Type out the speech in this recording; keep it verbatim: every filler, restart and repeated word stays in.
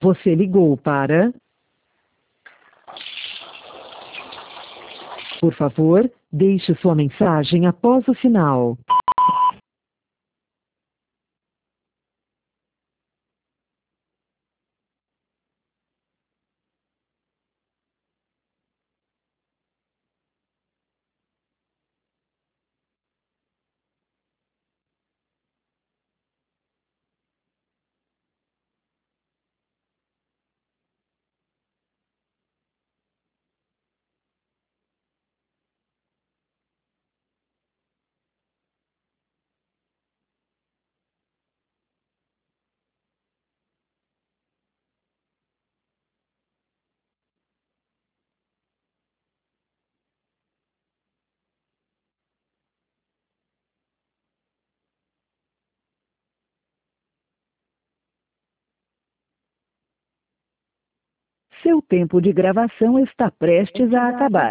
Você ligou para... Por favor, deixe sua mensagem após o sinal. Seu tempo de gravação está prestes a acabar.